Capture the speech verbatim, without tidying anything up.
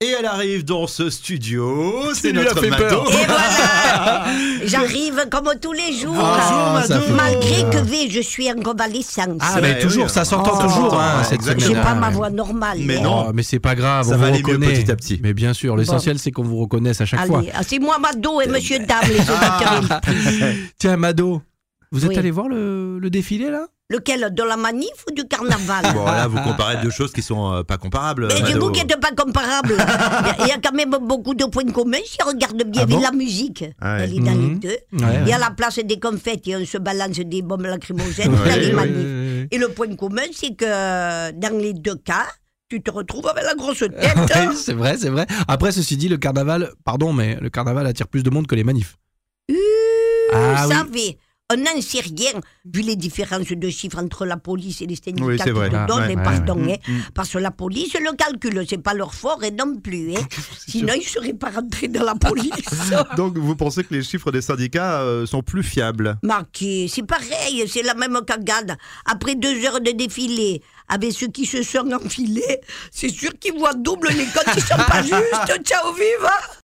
Et elle arrive dans ce studio, c'est lui a notre fait Mado. peur. Et voilà. J'arrive comme tous les jours. Bonjour, ça Mado. fait- Malgré que V, je suis en convalescence. Ah, Ouais, mais toujours, oui, ça s'entend ça toujours, s'entend, hein, ouais, cette exactement. J'ai semaine. pas ma voix normale. Mais hein. non. Oh, mais c'est pas grave, Ça on va vous aller mieux reconnaît. petit à petit. Mais bien sûr, l'essentiel c'est qu'on vous reconnaisse à chaque fois. Allez, ah, c'est moi Mado et Monsieur Dame, les auditeurs. Tiens, Mado, vous êtes Oui. allé voir le, le défilé là? Lequel, de la manif ou du carnaval? Bon, là, vous comparez deux choses qui sont euh, pas comparables. Mais c'est Mado. vous qui n'êtes pas comparable. Il y, a- il y a quand même beaucoup de points communs si on regarde bien Ah bon la musique. Ah ouais. Elle est dans Mhm. les deux. Ouais, Il y a ouais. la place des confettes et on se balance des bombes lacrymogènes Ouais, dans les ouais, manifs. ouais. Et le point commun, c'est que dans les deux cas, tu te retrouves avec la grosse tête. Ouais, c'est vrai, c'est vrai. Après, ceci dit, le carnaval, pardon, mais le carnaval attire plus de monde que les manifs. Euh, Ah vous oui. savez, on n'en sait rien, vu les différences de chiffres entre la police et les syndicats Oui, c'est qui vrai. te Ah, donnent, ouais, et ouais, pardon, ouais. hein, parce que la police le calcule, c'est pas leur fort et non plus. Hein. Sinon, ils ne seraient pas rentrés dans la police. Donc, vous pensez que les chiffres des syndicats euh, sont plus fiables? Marqué, c'est pareil, c'est la même cagade. Après deux heures de défilé, avec ceux qui se sont enfilés, c'est sûr qu'ils voient double les comptes, ils sont pas justes. Ciao, viva!